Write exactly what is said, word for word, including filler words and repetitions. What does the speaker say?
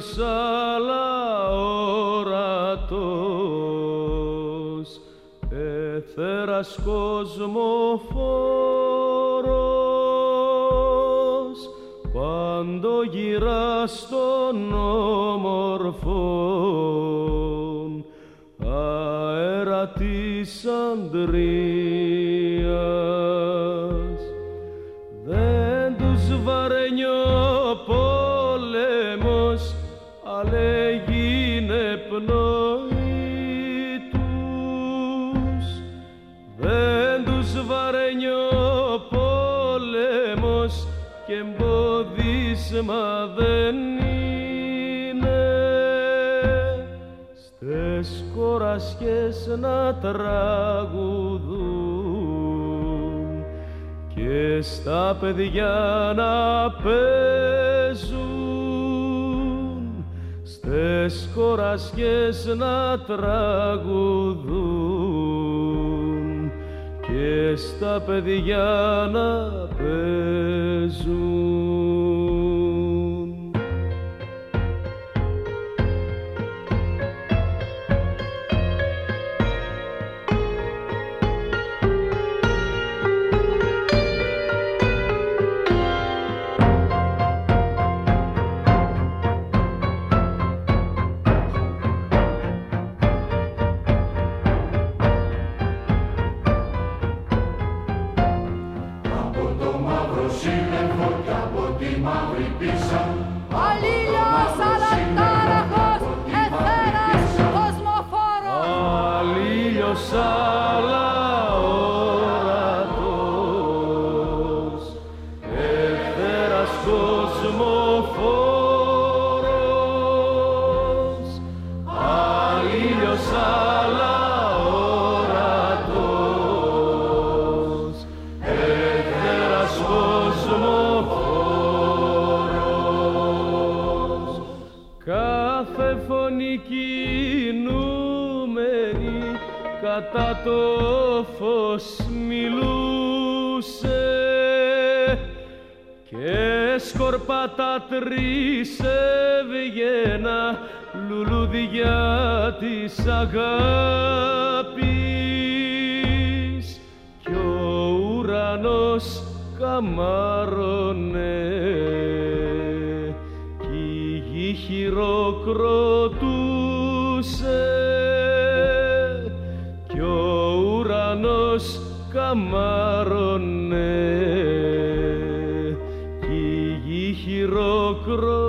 ήλιος αλλά ορατός, εθέρας κοσμοφόρος, παντογυράς των όμορφων αέρα της Ανδρείας. Δεν τους βαραίνει ο πόλεμος, αλλά έγινε πνοή τους. Δεν τους βαραίνει ο πόλεμος και εμπόδισμα δεν είναι στες κορασιές να τραγουδούν και στα παιδιά να παίζουν, στες κορασιές να τραγουδούν και στα παιδιά να παίζουν. Κατά το φως μιλούσε και σκορπάτα τρεις έβγαινα λουλούδια της αγάπης κι ο ουρανός καμάρωνε κι η γη χειροκροτούσε κι ο ουρανός καμάρωνε κι η γη χειροκροτούσε.